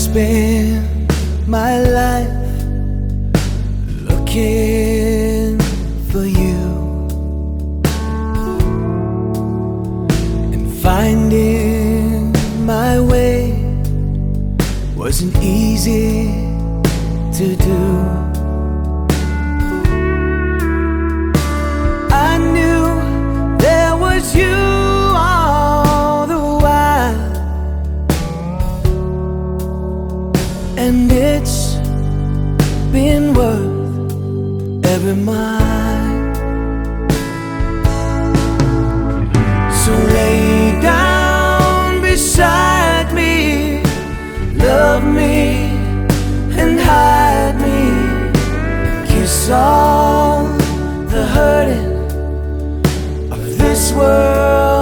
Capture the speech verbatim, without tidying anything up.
spend my life looking for you, and finding my way wasn't easy to do. I knew there was you all the while, and it's been worth every mile. So lay down beside me, love me and hide me, kiss all the hurting of this world